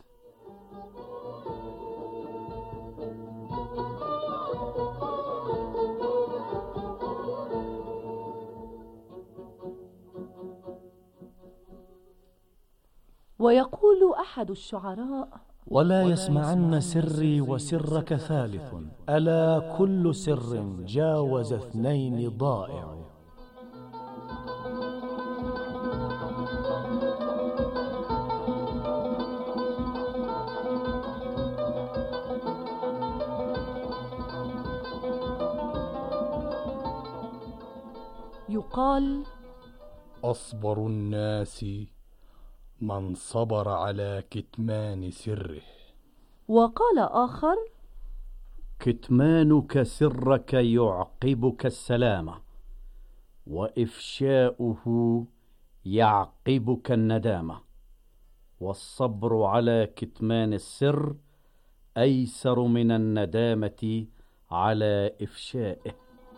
ويقول أحد الشعراء: ولا يسمعن سري وسرك ثالث، ألا كل سر جاوز اثنين ضائع. يقال: أصبر الناس من صبر على كتمان سره. وقال آخر: كتمانك سرك يعقبك السلامة، وإفشاؤه يعقبك الندامة، والصبر على كتمان السر أيسر من الندامة على إفشائه.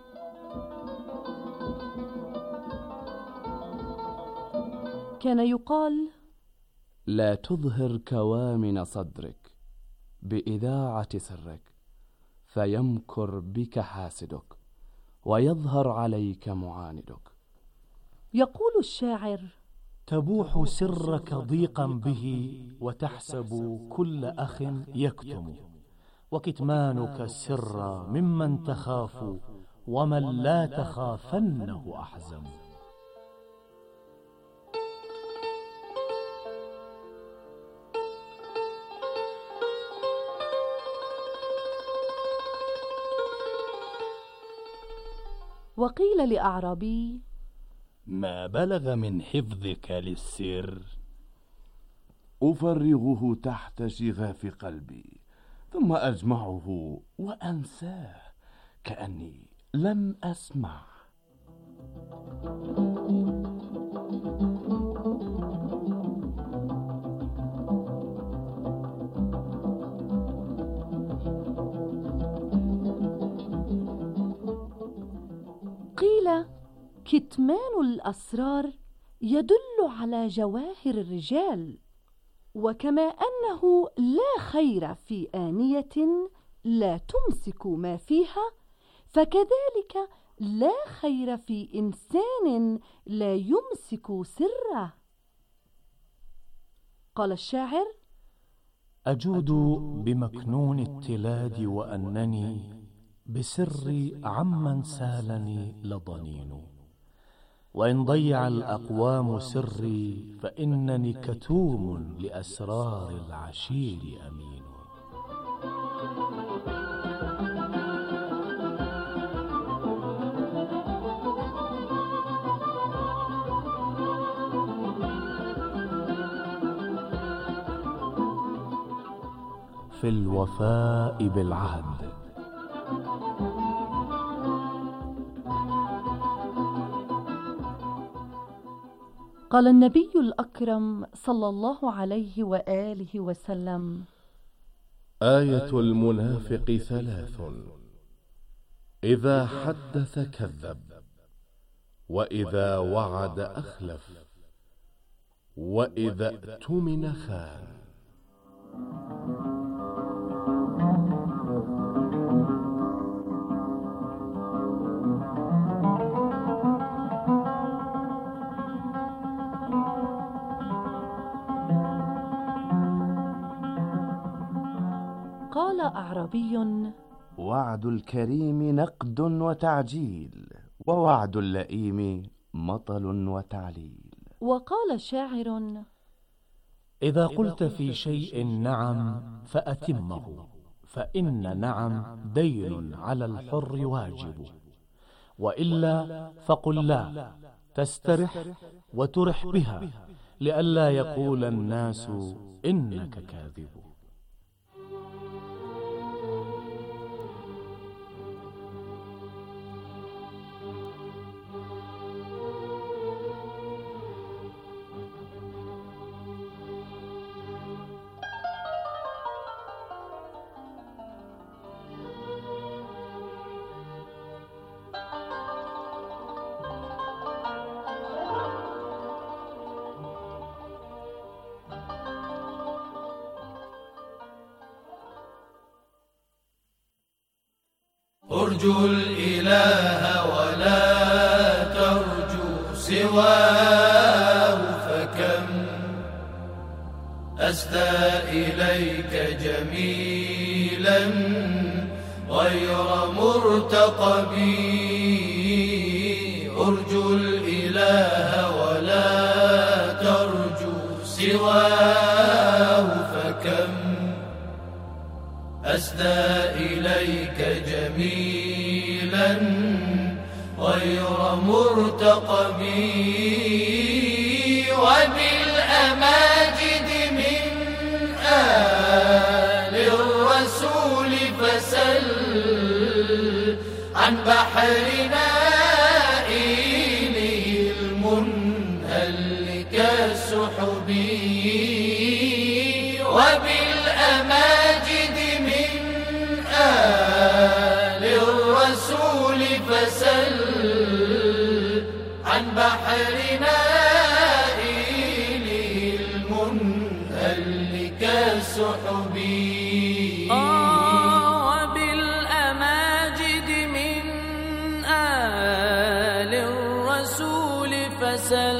كان يقال: لا تظهر كوامن صدرك بإذاعة سرك، فيمكر بك حاسدك ويظهر عليك معاندك. يقول الشاعر: تبوح سرك ضيقا به، وتحسب كل أخ يكتم، وكتمانك السر ممن تخاف، ومن لا تخافنه أحزم. وقيل لأعرابي: ما بلغ من حفظك للسر؟ أفرغه تحت شغاف قلبي، ثم أجمعه وأنساه كأني لم أسمع. قيل: كتمان الأسرار يدل على جواهر الرجال، وكما أنه لا خير في آنية لا تمسك ما فيها، فكذلك لا خير في إنسان لا يمسك سره. قال الشاعر: أجود بمكنون التلاد وأنني بسري عمن سالني لضنين، وإن ضيع الأقوام سري فإنني كتوم لأسرار العشير أمين. في الوفاء بالعهد. قال النبي الأكرم صلى الله عليه وآله وسلم: آية المنافق 3: إذا حدث كذب، وإذا وعد أخلف، وإذا اؤتمن خان. قال أعرابي: وعد الكريم نقد وتعجيل، ووعد اللئيم مطل وتعليل. وقال شاعر: إذا قلت في شيء نعم فأتمه، فإن نعم دين على الحر واجب، وإلا فقل لا، تسترح وترح بها، لئلا يقول الناس إنك كاذب. ارجو الإله ولا ترجو سواه، فكم أسدى إليك جميلا غير مرتقب. ارجو الإله ولا ترجو سواه، فكم أسدى إليك جميلا غير مرتقب. وبالأماجد من آل الرسول فسل عن بحر نائله المنهل كالسحب. وبالأماجد من آل الرسول فسل عن بحر نائله المنهل كالسحب. وبالأماجد من آل الرسول فسل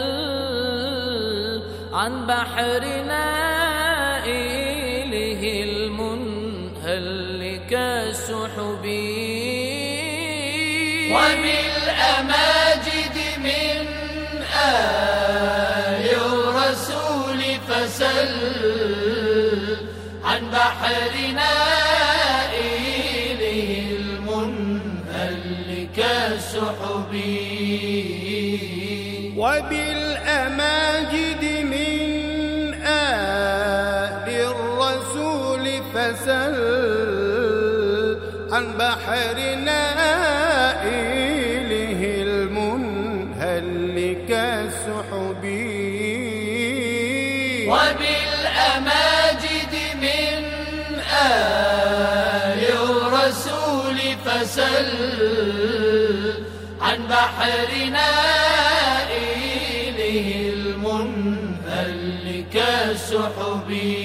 عن بحر نائله المنهل كالسحب. وبالأماجد من آل الرسول فسل عن بحر نائله المنهل كالسحب. وبالأماجد من آل الرسول فسل عن بحر نائله المنهل كالسحب. وبالأماجد من آل الرسول فسل عن بحر نائله المنهل كالسحب.